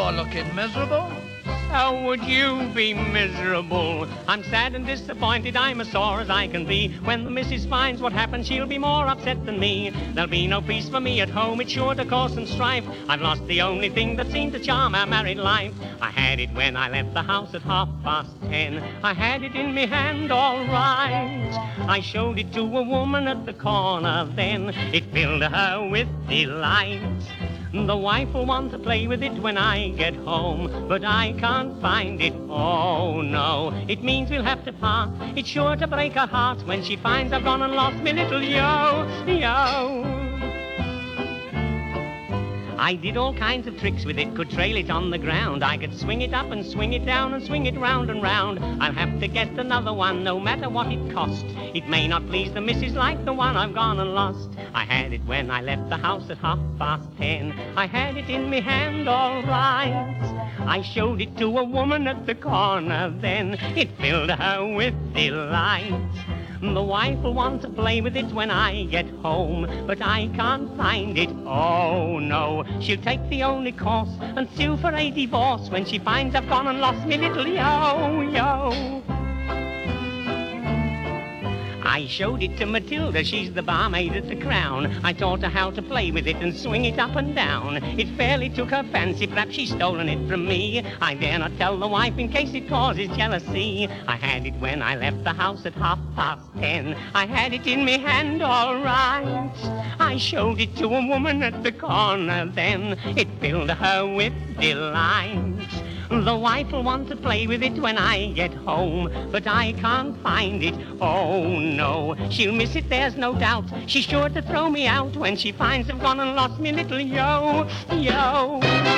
you're looking miserable. How would you be miserable? I'm sad and disappointed, I'm as sore as I can be. When the missus finds what happened, she'll be more upset than me. There'll be no peace for me at home, it's sure to cause some strife. I've lost the only thing that seemed to charm our married life. I had it when I left the house at 10:30. I had it in me hand all right. I showed it to a woman at the corner then. It filled her with delight. The wife will want to play with it when I get home, but I can't find it, oh no. It means we'll have to part, it's sure to break her heart when she finds I've gone and lost me little yo-yo. I did all kinds of tricks with it, could trail it on the ground. I could swing it up and swing it down and swing it round and round. I'll have to get another one, no matter what it cost. It may not please the missus like the one I've gone and lost. I had it when I left the house at 10:30. I had it in me hand all right. I showed it to a woman at the corner then. It filled her with delight. The wife will want to play with it when I get home, but I can't find it, oh no. She'll take the only course and sue for a divorce when she finds I've gone and lost me little yo-yo. I showed it to Matilda, she's the barmaid at the Crown. I taught her how to play with it and swing it up and down. It fairly took her fancy, perhaps she's stolen it from me. I dare not tell the wife in case it causes jealousy. I had it when I left the house at 10:30. I had it in me hand all right. I showed it to a woman at the corner then. It filled her with delight. The wife will want to play with it when I get home, but I can't find it, oh no. She'll miss it, there's no doubt. She's sure to throw me out when she finds I've gone and lost me little yo-yo.